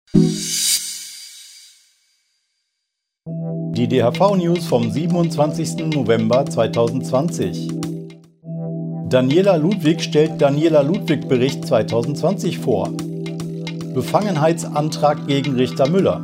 Die DHV-News vom 27. November 2020. Daniela Ludwig stellt Daniela Ludwig-Bericht 2020 vor. Befangenheitsantrag gegen Richter Müller.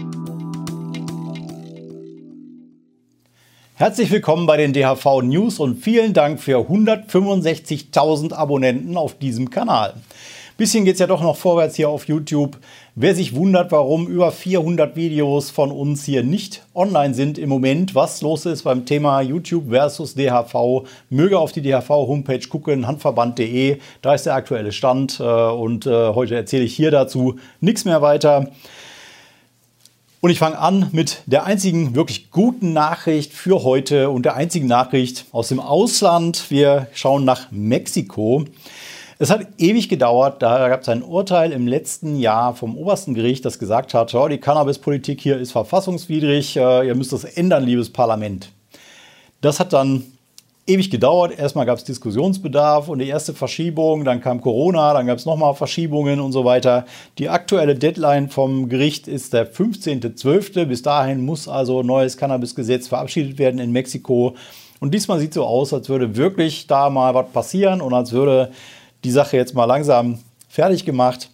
Herzlich willkommen bei den DHV-News und vielen Dank für 165.000 Abonnenten auf diesem Kanal. Bisschen geht es ja doch noch vorwärts hier auf YouTube. Wer sich wundert, warum über 400 Videos von uns hier nicht online sind im Moment, was los ist beim Thema YouTube versus DHV, möge auf die DHV-Homepage gucken, handverband.de, da ist der aktuelle Stand und heute erzähle ich hier dazu nichts mehr weiter. Und ich fange an mit der einzigen wirklich guten Nachricht für heute und der einzigen Nachricht aus dem Ausland. Wir schauen nach Mexiko. Es hat ewig gedauert, da gab es ein Urteil im letzten Jahr vom obersten Gericht, das gesagt hat, die Cannabispolitik hier ist verfassungswidrig, ihr müsst das ändern, liebes Parlament. Das hat dann ewig gedauert. Erstmal gab es Diskussionsbedarf und die erste Verschiebung, dann kam Corona, dann gab es nochmal Verschiebungen und so weiter. Die aktuelle Deadline vom Gericht ist der 15.12. Bis dahin muss also neues Cannabisgesetz verabschiedet werden in Mexiko. Und diesmal sieht es so aus, als würde wirklich da mal was passieren und als würde die Sache jetzt mal langsam fertig gemacht.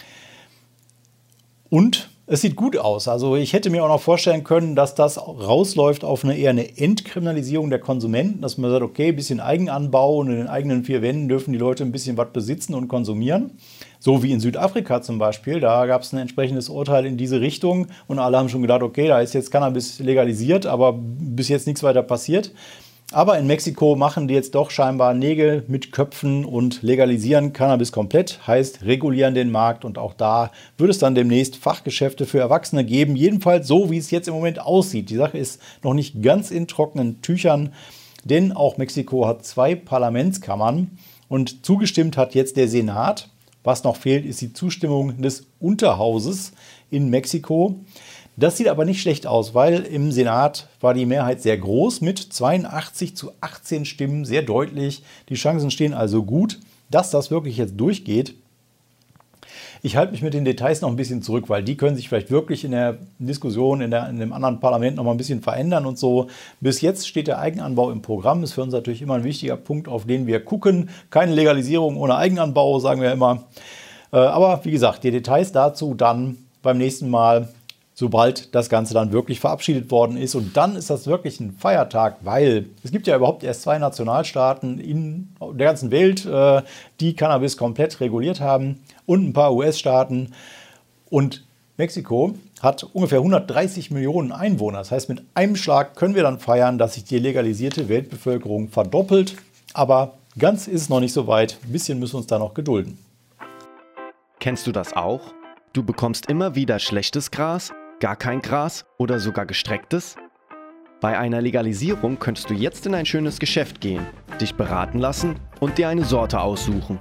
Und es sieht gut aus. Also ich hätte mir auch noch vorstellen können, dass das rausläuft auf eher eine Entkriminalisierung der Konsumenten, dass man sagt, okay, ein bisschen Eigenanbau und in den eigenen vier Wänden dürfen die Leute ein bisschen was besitzen und konsumieren. So wie in Südafrika zum Beispiel, da gab es ein entsprechendes Urteil in diese Richtung und alle haben schon gedacht, okay, da ist jetzt Cannabis legalisiert, aber bis jetzt nichts weiter passiert. Aber in Mexiko machen die jetzt doch scheinbar Nägel mit Köpfen und legalisieren Cannabis komplett, heißt regulieren den Markt und auch da wird es dann demnächst Fachgeschäfte für Erwachsene geben, jedenfalls so, wie es jetzt im Moment aussieht. Die Sache ist noch nicht ganz in trockenen Tüchern, denn auch Mexiko hat 2 Parlamentskammern und zugestimmt hat jetzt der Senat. Was noch fehlt, ist die Zustimmung des Unterhauses in Mexiko. Das sieht aber nicht schlecht aus, weil im Senat war die Mehrheit sehr groß mit 82:18 Stimmen, sehr deutlich. Die Chancen stehen also gut, dass das wirklich jetzt durchgeht. Ich halte mich mit den Details noch ein bisschen zurück, weil die können sich vielleicht wirklich in der Diskussion in dem anderen Parlament noch mal ein bisschen verändern und so. Bis jetzt steht der Eigenanbau im Programm. Ist für uns natürlich immer ein wichtiger Punkt, auf den wir gucken. Keine Legalisierung ohne Eigenanbau, sagen wir immer. Aber wie gesagt, die Details dazu dann beim nächsten Mal, sobald das Ganze dann wirklich verabschiedet worden ist. Und dann ist das wirklich ein Feiertag, weil es gibt ja überhaupt erst 2 Nationalstaaten in der ganzen Welt, die Cannabis komplett reguliert haben und ein paar US-Staaten. Und Mexiko hat ungefähr 130 Millionen Einwohner. Das heißt, mit einem Schlag können wir dann feiern, dass sich die legalisierte Weltbevölkerung verdoppelt. Aber ganz ist es noch nicht so weit. Ein bisschen müssen wir uns da noch gedulden. Kennst du das auch? Du bekommst immer wieder schlechtes Gras, gar kein Gras oder sogar gestrecktes? Bei einer Legalisierung könntest du jetzt in ein schönes Geschäft gehen, dich beraten lassen und dir eine Sorte aussuchen.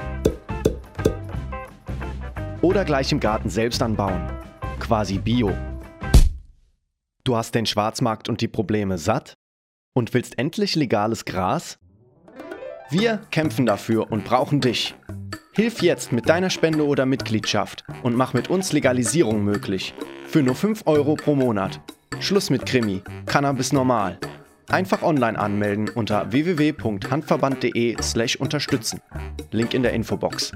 Oder gleich im Garten selbst anbauen. Quasi Bio. Du hast den Schwarzmarkt und die Probleme satt? Und willst endlich legales Gras? Wir kämpfen dafür und brauchen dich. Hilf jetzt mit deiner Spende oder Mitgliedschaft und mach mit uns Legalisierung möglich. Für nur 5 € pro Monat. Schluss mit Krimi. Cannabis normal. Einfach online anmelden unter www.handverband.de/unterstützen. Link in der Infobox.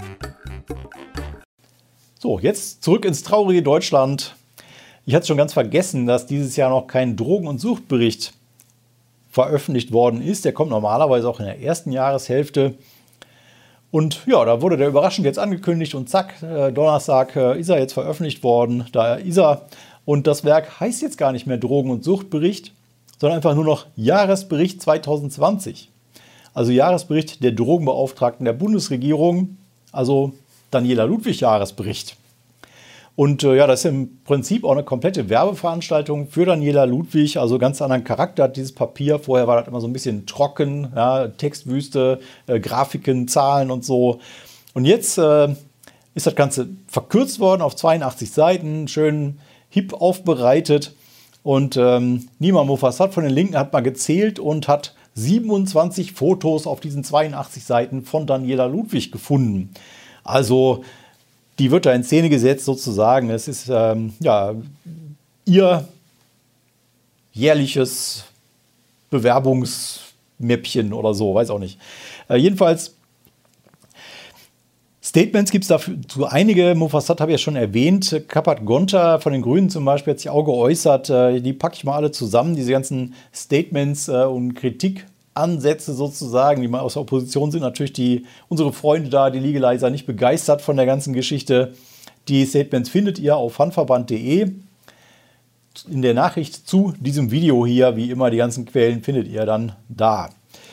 So, jetzt zurück ins traurige Deutschland. Ich hatte schon ganz vergessen, dass dieses Jahr noch kein Drogen- und Suchtbericht veröffentlicht worden ist. Der kommt normalerweise auch in der ersten Jahreshälfte. Und ja, da wurde der überraschend jetzt angekündigt und zack, Donnerstag ist er jetzt veröffentlicht worden. Da ist er. Und das Werk heißt jetzt gar nicht mehr Drogen- und Suchtbericht, sondern einfach nur noch Jahresbericht 2020. Also Jahresbericht der Drogenbeauftragten der Bundesregierung, also Daniela Ludwig Jahresbericht. Und ja, das ist im Prinzip auch eine komplette Werbeveranstaltung für Daniela Ludwig, also ganz anderen Charakter hat dieses Papier. Vorher war das immer so ein bisschen trocken, ja, Textwüste, Grafiken, Zahlen und so. Und jetzt ist das Ganze verkürzt worden auf 82 Seiten, schön hip aufbereitet. Und Nima Mofassad von den Linken hat mal gezählt und hat 27 Fotos auf diesen 82 Seiten von Daniela Ludwig gefunden. Also die wird da in Szene gesetzt sozusagen. Es ist ja ihr jährliches Bewerbungsmäppchen oder so, weiß auch nicht. Jedenfalls, Statements gibt es dafür zu einige. Mufassat habe ich ja schon erwähnt. Kapat Gonta von den Grünen zum Beispiel hat sich auch geäußert. Die packe ich mal alle zusammen, diese ganzen Statements und Kritikansätze sozusagen, die mal aus der Opposition sind. Natürlich unsere Freunde da, die Legalizer, nicht begeistert von der ganzen Geschichte. Die Statements findet ihr auf hanfverband.de. In der Nachricht zu diesem Video hier, wie immer, die ganzen Quellen findet ihr dann da.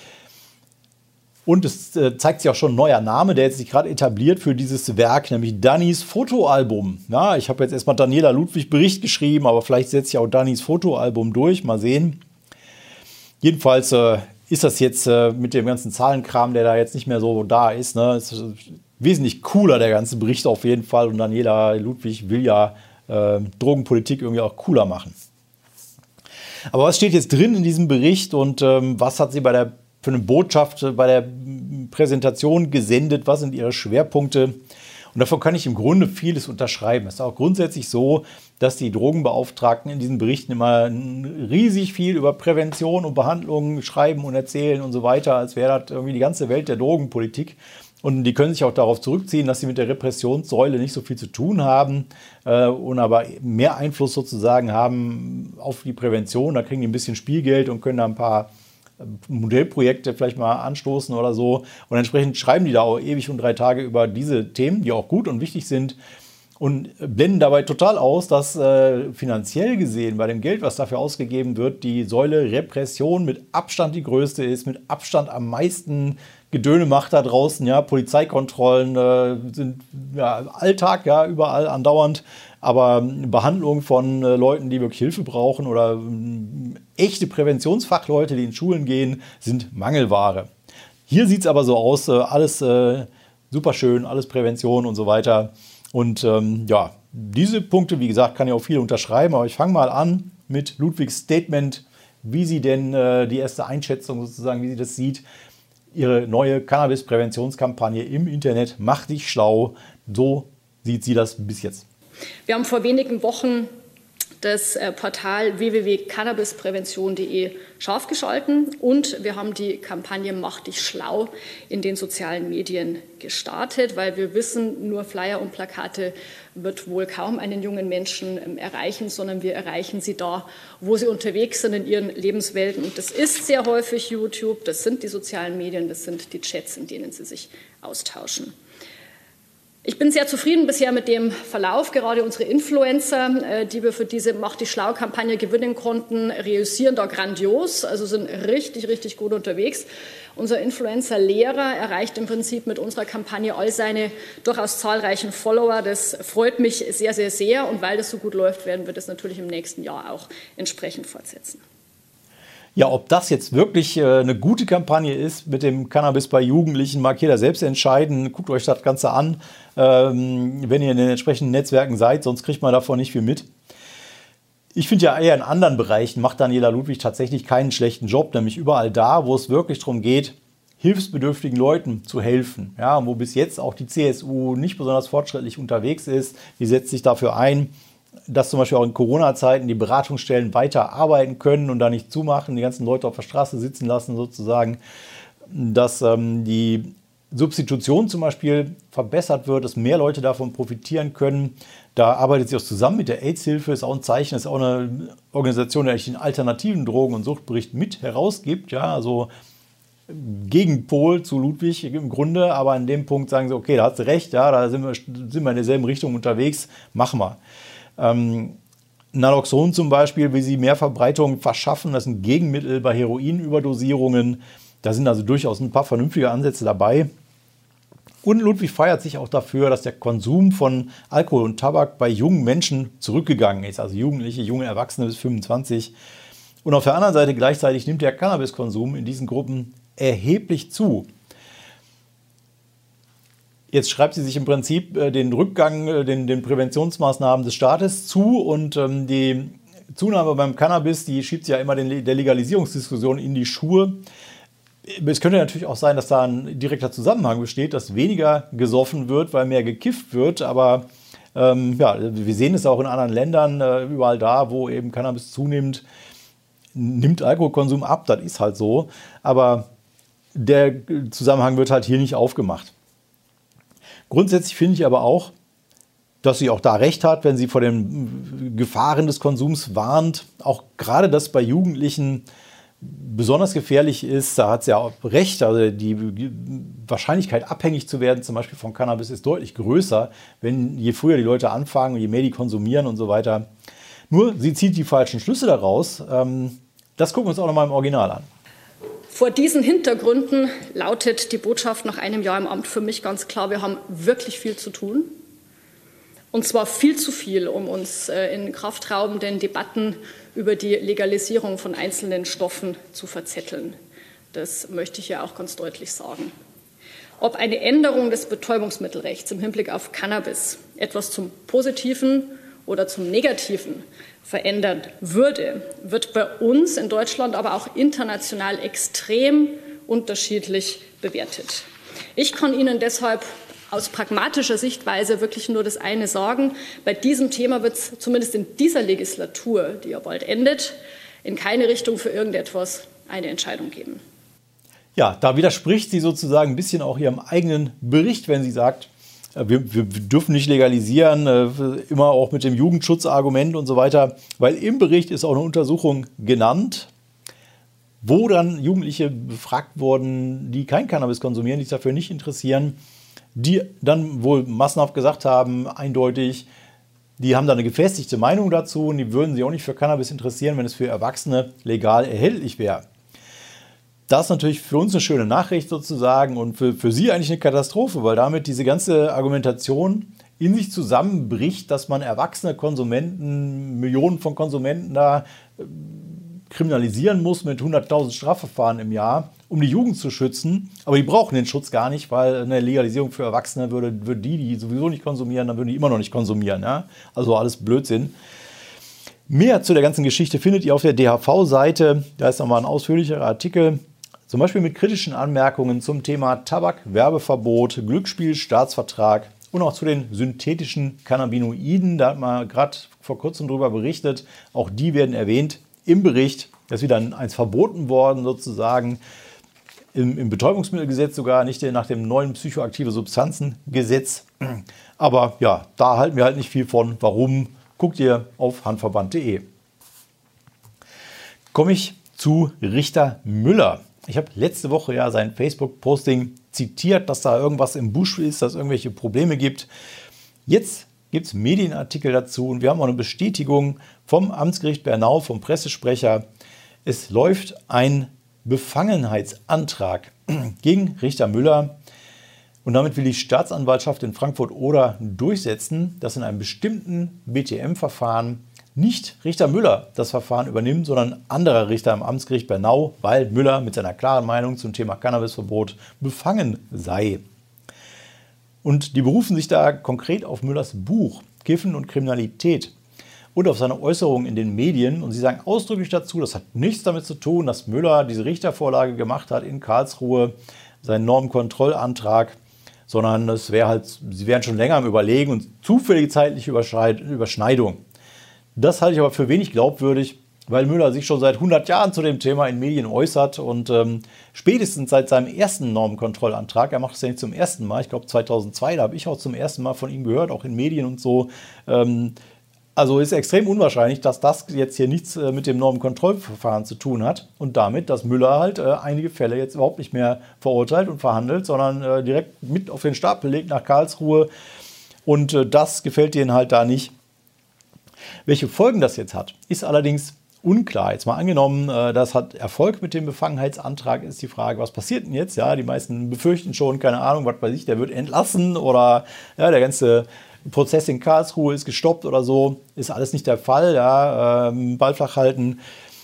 Und es zeigt sich auch schon ein neuer Name, der jetzt sich gerade etabliert für dieses Werk, nämlich Dannys Fotoalbum. Ja, ich habe jetzt erstmal Daniela Ludwig Bericht geschrieben, aber vielleicht setze ich auch Dannys Fotoalbum durch. Mal sehen. Jedenfalls ist das jetzt mit dem ganzen Zahlenkram, der da jetzt nicht mehr so da ist, ne, ist wesentlich cooler, der ganze Bericht auf jeden Fall. Und Daniela Ludwig will ja Drogenpolitik irgendwie auch cooler machen. Aber was steht jetzt drin in diesem Bericht und was hat sie für eine Botschaft bei der Präsentation gesendet? Was sind ihre Schwerpunkte? Und davon kann ich im Grunde vieles unterschreiben. Es ist auch grundsätzlich so, dass die Drogenbeauftragten in diesen Berichten immer riesig viel über Prävention und Behandlung schreiben und erzählen und so weiter, als wäre das irgendwie die ganze Welt der Drogenpolitik. Und die können sich auch darauf zurückziehen, dass sie mit der Repressionssäule nicht so viel zu tun haben und aber mehr Einfluss sozusagen haben auf die Prävention. Da kriegen die ein bisschen Spielgeld und können da ein paar Modellprojekte vielleicht mal anstoßen oder so. Und entsprechend schreiben die da auch ewig und 3 Tage über diese Themen, die auch gut und wichtig sind. Und blenden dabei total aus, dass finanziell gesehen bei dem Geld, was dafür ausgegeben wird, die Säule Repression mit Abstand die größte ist, mit Abstand am meisten Gedöne macht da draußen. Ja, Polizeikontrollen sind ja Alltag, ja, überall andauernd. Aber Behandlung von Leuten, die wirklich Hilfe brauchen oder echte Präventionsfachleute, die in Schulen gehen, sind Mangelware. Hier sieht es aber so aus, alles super schön, alles Prävention und so weiter. Und ja, diese Punkte, wie gesagt, kann ich auch viel unterschreiben, aber ich fange mal an mit Ludwigs Statement, wie sie denn die erste Einschätzung sozusagen, wie sie das sieht. Ihre neue Cannabis-Präventionskampagne im Internet, mach dich schlau, so sieht sie das bis jetzt. Wir haben vor wenigen Wochen das Portal www.cannabisprävention.de scharf geschalten und wir haben die Kampagne Mach dich schlau in den sozialen Medien gestartet, weil wir wissen, nur Flyer und Plakate wird wohl kaum einen jungen Menschen erreichen, sondern wir erreichen sie da, wo sie unterwegs sind in ihren Lebenswelten. Und das ist sehr häufig YouTube, das sind die sozialen Medien, das sind die Chats, in denen sie sich austauschen. Ich bin sehr zufrieden bisher mit dem Verlauf. Gerade unsere Influencer, die wir für diese Mach dich schlau-Kampagne gewinnen konnten, reüssieren da grandios, also sind richtig, richtig gut unterwegs. Unser Influencer-Lehrer erreicht im Prinzip mit unserer Kampagne all seine durchaus zahlreichen Follower. Das freut mich sehr, sehr, sehr. Und weil das so gut läuft, werden wir das natürlich im nächsten Jahr auch entsprechend fortsetzen. Ja, ob das jetzt wirklich eine gute Kampagne ist mit dem Cannabis bei Jugendlichen, mag jeder selbst entscheiden. Guckt euch das Ganze an, wenn ihr in den entsprechenden Netzwerken seid, sonst kriegt man davon nicht viel mit. Ich finde ja eher in anderen Bereichen macht Daniela Ludwig tatsächlich keinen schlechten Job, nämlich überall da, wo es wirklich darum geht, hilfsbedürftigen Leuten zu helfen. Ja, wo bis jetzt auch die CSU nicht besonders fortschrittlich unterwegs ist. Die setzt sich dafür ein, dass zum Beispiel auch in Corona-Zeiten die Beratungsstellen weiter arbeiten können und da nicht zumachen, die ganzen Leute auf der Straße sitzen lassen sozusagen, dass die Substitution zum Beispiel verbessert wird, dass mehr Leute davon profitieren können. Da arbeitet sie auch zusammen mit der AIDS-Hilfe, ist auch ein Zeichen, ist auch eine Organisation, die eigentlich den alternativen Drogen- und Suchtbericht mit herausgibt, ja, also Gegenpol zu Ludwig im Grunde, aber an dem Punkt sagen sie, okay, da hat sie recht, ja, da sind wir in derselben Richtung unterwegs, machen wir. Naloxon zum Beispiel, wie sie mehr Verbreitung verschaffen, das sind Gegenmittel bei Heroinüberdosierungen. Da sind also durchaus ein paar vernünftige Ansätze dabei. Und Ludwig feiert sich auch dafür, dass der Konsum von Alkohol und Tabak bei jungen Menschen zurückgegangen ist, also Jugendliche, junge Erwachsene bis 25. Und auf der anderen Seite gleichzeitig nimmt der Cannabiskonsum in diesen Gruppen erheblich zu. Jetzt schreibt sie sich im Prinzip den Rückgang, den Präventionsmaßnahmen des Staates zu und die Zunahme beim Cannabis, die schiebt ja immer der Legalisierungsdiskussion in die Schuhe. Es könnte natürlich auch sein, dass da ein direkter Zusammenhang besteht, dass weniger gesoffen wird, weil mehr gekifft wird. Aber ja, wir sehen es auch in anderen Ländern, überall da, wo eben Cannabis zunimmt, nimmt Alkoholkonsum ab, das ist halt so. Aber der Zusammenhang wird halt hier nicht aufgemacht. Grundsätzlich finde ich aber auch, dass sie auch da recht hat, wenn sie vor den Gefahren des Konsums warnt. Auch gerade das bei Jugendlichen besonders gefährlich ist, da hat sie ja auch recht. Also die Wahrscheinlichkeit, abhängig zu werden, zum Beispiel von Cannabis, ist deutlich größer, je früher die Leute anfangen, je mehr die konsumieren und so weiter. Nur, sie zieht die falschen Schlüsse daraus. Das gucken wir uns auch nochmal im Original an. Vor diesen Hintergründen lautet die Botschaft nach einem Jahr im Amt für mich ganz klar, wir haben wirklich viel zu tun. Und zwar viel zu viel, um uns in kraftraubenden Debatten über die Legalisierung von einzelnen Stoffen zu verzetteln. Das möchte ich ja auch ganz deutlich sagen. Ob eine Änderung des Betäubungsmittelrechts im Hinblick auf Cannabis etwas zum Positiven oder zum Negativen verändern würde, wird bei uns in Deutschland, aber auch international extrem unterschiedlich bewertet. Ich kann Ihnen deshalb aus pragmatischer Sichtweise wirklich nur das eine sagen. Bei diesem Thema wird es zumindest in dieser Legislatur, die ja bald endet, in keine Richtung für irgendetwas eine Entscheidung geben. Ja, da widerspricht sie sozusagen ein bisschen auch ihrem eigenen Bericht, wenn sie sagt, wir dürfen nicht legalisieren, immer auch mit dem Jugendschutzargument und so weiter, weil im Bericht ist auch eine Untersuchung genannt, wo dann Jugendliche befragt wurden, die kein Cannabis konsumieren, die sich dafür nicht interessieren, die dann wohl massenhaft gesagt haben, eindeutig, die haben da eine gefestigte Meinung dazu und die würden sich auch nicht für Cannabis interessieren, wenn es für Erwachsene legal erhältlich wäre. Das ist natürlich für uns eine schöne Nachricht sozusagen und für sie eigentlich eine Katastrophe, weil damit diese ganze Argumentation in sich zusammenbricht, dass man erwachsene Konsumenten, Millionen von Konsumenten da kriminalisieren muss mit 100.000 Strafverfahren im Jahr, um die Jugend zu schützen. Aber die brauchen den Schutz gar nicht, weil eine Legalisierung für Erwachsene würde die sowieso nicht konsumieren, dann würden die immer noch nicht konsumieren. Ja? Also alles Blödsinn. Mehr zu der ganzen Geschichte findet ihr auf der DHV-Seite. Da ist nochmal ein ausführlicherer Artikel. Zum Beispiel mit kritischen Anmerkungen zum Thema Tabak, Werbeverbot, Glücksspiel, Staatsvertrag und auch zu den synthetischen Cannabinoiden. Da hat man gerade vor kurzem drüber berichtet. Auch die werden erwähnt im Bericht. Da ist wieder eins verboten worden sozusagen. Im Betäubungsmittelgesetz sogar, nicht nach dem neuen psychoaktive Substanzengesetz. Aber ja, da halten wir halt nicht viel von. Warum? Guckt ihr auf handverband.de. Komme ich zu Richter Müller. Ich habe letzte Woche ja sein Facebook-Posting zitiert, dass da irgendwas im Busch ist, dass es irgendwelche Probleme gibt. Jetzt gibt es Medienartikel dazu und wir haben auch eine Bestätigung vom Amtsgericht Bernau, vom Pressesprecher. Es läuft ein Befangenheitsantrag gegen Richter Müller und damit will die Staatsanwaltschaft in Frankfurt-Oder durchsetzen, dass in einem bestimmten BTM-Verfahren nicht Richter Müller das Verfahren übernimmt, sondern ein anderer Richter am Amtsgericht Bernau, weil Müller mit seiner klaren Meinung zum Thema Cannabisverbot befangen sei. Und die berufen sich da konkret auf Müllers Buch Kiffen und Kriminalität und auf seine Äußerungen in den Medien. Und sie sagen ausdrücklich dazu, das hat nichts damit zu tun, dass Müller diese Richtervorlage gemacht hat in Karlsruhe, seinen Normkontrollantrag, sondern es wäre halt, sie wären schon länger am Überlegen und zufällige zeitliche Überschneidung. Das halte ich aber für wenig glaubwürdig, weil Müller sich schon seit 100 Jahren zu dem Thema in Medien äußert und spätestens seit seinem ersten Normenkontrollantrag, er macht es ja nicht zum ersten Mal, ich glaube 2002, da habe ich auch zum ersten Mal von ihm gehört, auch in Medien und so. Also ist extrem unwahrscheinlich, dass das jetzt hier nichts mit dem Normenkontrollverfahren zu tun hat und damit, dass Müller halt einige Fälle jetzt überhaupt nicht mehr verurteilt und verhandelt, sondern direkt mit auf den Stapel legt nach Karlsruhe und das gefällt denen halt da nicht. Welche Folgen das jetzt hat, ist allerdings unklar. Jetzt mal angenommen, das hat Erfolg mit dem Befangenheitsantrag, ist die Frage, was passiert denn jetzt? Ja, die meisten befürchten schon, keine Ahnung, was weiß ich, der wird entlassen oder ja, der ganze Prozess in Karlsruhe ist gestoppt oder so. Ist alles nicht der Fall. Ja, Ball flach halten.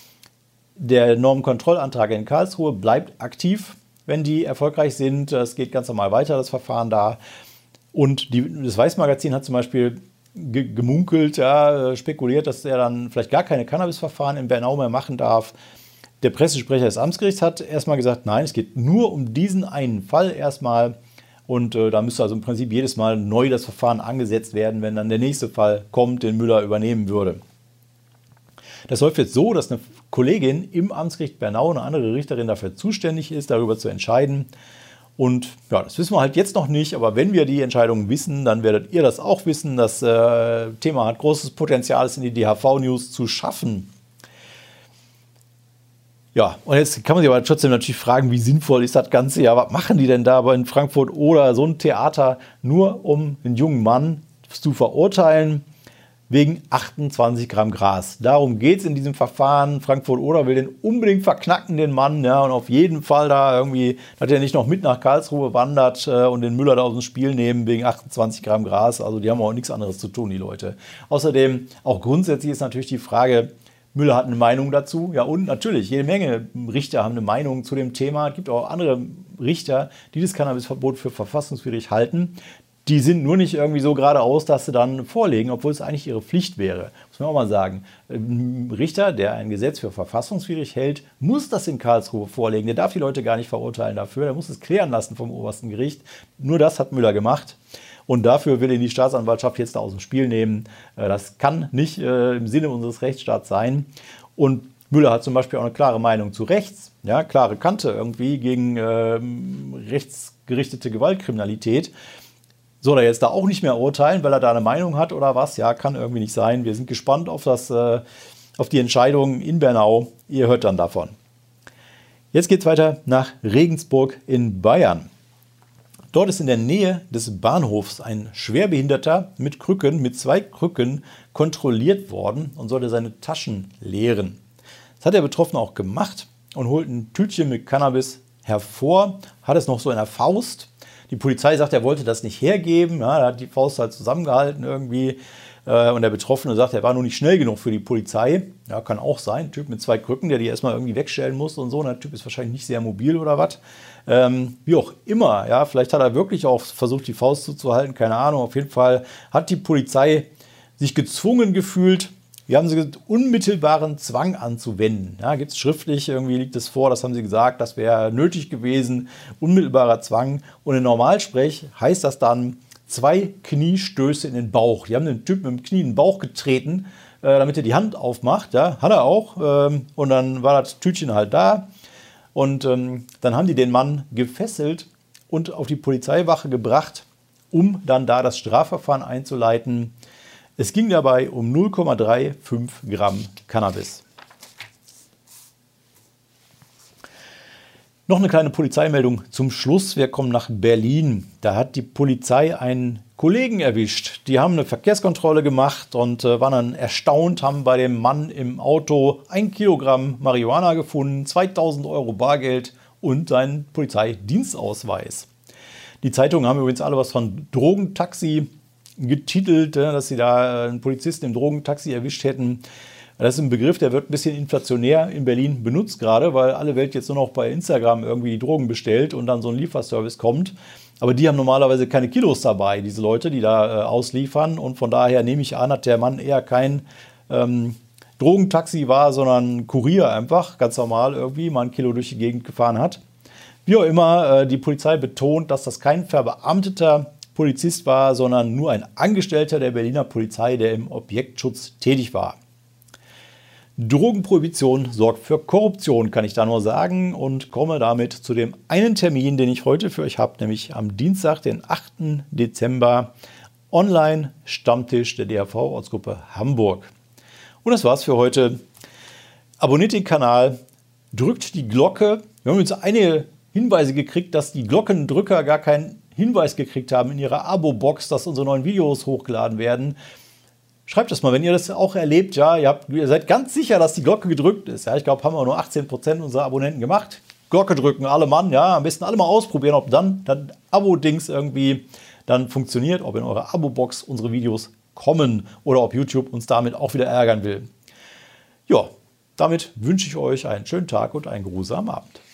Der Normenkontrollantrag in Karlsruhe bleibt aktiv, wenn die erfolgreich sind. Es geht ganz normal weiter, das Verfahren da. Und das Weiß-Magazin hat zum Beispiel gemunkelt, ja, spekuliert, dass er dann vielleicht gar keine Cannabis-Verfahren in Bernau mehr machen darf. Der Pressesprecher des Amtsgerichts hat erstmal gesagt, nein, es geht nur um diesen einen Fall erstmal. Und da müsste also im Prinzip jedes Mal neu das Verfahren angesetzt werden, wenn dann der nächste Fall kommt, den Müller übernehmen würde. Das läuft jetzt so, dass eine Kollegin im Amtsgericht Bernau, eine andere Richterin, dafür zuständig ist, darüber zu entscheiden. Und ja, das wissen wir halt jetzt noch nicht, aber wenn wir die Entscheidung wissen, dann werdet ihr das auch wissen. Das Thema hat großes Potenzial, es in die DHV-News zu schaffen. Ja, und jetzt kann man sich aber trotzdem natürlich fragen, wie sinnvoll ist das Ganze? Ja, was machen die denn da in Frankfurt oder so ein Theater, nur um einen jungen Mann zu verurteilen wegen 28 Gramm Gras? Darum geht es in diesem Verfahren. Frankfurt-Oder will den unbedingt verknacken, den Mann, ja, und auf jeden Fall da irgendwie, dass er nicht noch mit nach Karlsruhe wandert und den Müller da aus dem Spiel nehmen wegen 28 Gramm Gras. Also die haben auch nichts anderes zu tun, die Leute. Außerdem, auch grundsätzlich ist natürlich die Frage, Müller hat eine Meinung dazu. Ja, und natürlich, jede Menge Richter haben eine Meinung zu dem Thema. Es gibt auch andere Richter, die das Cannabisverbot für verfassungswidrig halten. Die sind nur nicht irgendwie so geradeaus, dass sie dann vorlegen, obwohl es eigentlich ihre Pflicht wäre. Muss man auch mal sagen. Ein Richter, der ein Gesetz für verfassungswidrig hält, muss das in Karlsruhe vorlegen. Der darf die Leute gar nicht verurteilen dafür. Der muss es klären lassen vom obersten Gericht. Nur das hat Müller gemacht. Und dafür will ihn die Staatsanwaltschaft jetzt da aus dem Spiel nehmen. Das kann nicht im Sinne unseres Rechtsstaats sein. Und Müller hat zum Beispiel auch eine klare Meinung zu rechts. Ja, klare Kante irgendwie gegen rechtsgerichtete Gewaltkriminalität. Soll er jetzt da auch nicht mehr urteilen, weil er da eine Meinung hat oder was? Ja, kann irgendwie nicht sein. Wir sind gespannt auf die Entscheidung in Bernau. Ihr hört dann davon. Jetzt geht es weiter nach Regensburg in Bayern. Dort ist in der Nähe des Bahnhofs ein Schwerbehinderter mit 2 Krücken kontrolliert worden und sollte seine Taschen leeren. Das hat der Betroffene auch gemacht und holt ein Tütchen mit Cannabis hervor, hat es noch so in der Faust. Die Polizei sagt, er wollte das nicht hergeben, ja, er hat die Faust halt zusammengehalten irgendwie. Und der Betroffene sagt, er war nur nicht schnell genug für die Polizei. Ja, kann auch sein. Ein Typ mit 2 Krücken, der die erstmal irgendwie wegstellen muss und so. Und der Typ ist wahrscheinlich nicht sehr mobil oder was. Wie auch immer. Ja, vielleicht hat er wirklich auch versucht, die Faust zuzuhalten. Keine Ahnung. Auf jeden Fall hat die Polizei sich gezwungen gefühlt, wir haben sie gesagt, unmittelbaren Zwang anzuwenden. Ja, gibt es schriftlich, irgendwie liegt es vor, das haben sie gesagt, das wäre nötig gewesen. Unmittelbarer Zwang. Und in Normalsprech heißt das dann 2 Kniestöße in den Bauch. Die haben den Typ mit dem Knie in den Bauch getreten, damit er die Hand aufmacht. Ja, hat er auch. Und dann war das Tütchen halt da. Und dann haben die den Mann gefesselt und auf die Polizeiwache gebracht, um dann da das Strafverfahren einzuleiten. Es ging dabei um 0,35 Gramm Cannabis. Noch eine kleine Polizeimeldung zum Schluss. Wir kommen nach Berlin. Da hat die Polizei einen Kollegen erwischt. Die haben eine Verkehrskontrolle gemacht und waren dann erstaunt, haben bei dem Mann im Auto 1 Kilogramm Marihuana gefunden, 2.000 € Bargeld und seinen Polizeidienstausweis. Die Zeitungen haben übrigens alle was von Drogentaxi getitelt, dass sie da einen Polizisten im Drogentaxi erwischt hätten. Das ist ein Begriff, der wird ein bisschen inflationär in Berlin benutzt gerade, weil alle Welt jetzt nur noch bei Instagram irgendwie die Drogen bestellt und dann so ein Lieferservice kommt. Aber die haben normalerweise keine Kilos dabei, diese Leute, die da ausliefern. Und von daher nehme ich an, dass der Mann eher kein Drogentaxi war, sondern ein Kurier einfach, ganz normal irgendwie, mal 1 Kilo durch die Gegend gefahren hat. Wie auch immer, die Polizei betont, dass das kein verbeamteter Polizist war, sondern nur ein Angestellter der Berliner Polizei, der im Objektschutz tätig war. Drogenprohibition sorgt für Korruption, kann ich da nur sagen, und komme damit zu dem einen Termin, den ich heute für euch habe, nämlich am Dienstag, den 8. Dezember, Online-Stammtisch der DHV-Ortsgruppe Hamburg. Und das war's für heute. Abonniert den Kanal, drückt die Glocke. Wir haben jetzt einige Hinweise gekriegt, dass die Glockendrücker gar keinen Hinweis gekriegt haben in ihrer Abo-Box, dass unsere neuen Videos hochgeladen werden. Schreibt das mal, wenn ihr das auch erlebt. Ja, ihr seid ganz sicher, dass die Glocke gedrückt ist. Ja, ich glaube, haben wir nur 18% unserer Abonnenten gemacht. Glocke drücken, alle Mann. Ja, am besten alle mal ausprobieren, ob dann das Abo-Dings irgendwie dann funktioniert, ob in eurer Abo-Box unsere Videos kommen oder ob YouTube uns damit auch wieder ärgern will. Ja, damit wünsche ich euch einen schönen Tag und einen geruhsamen Abend.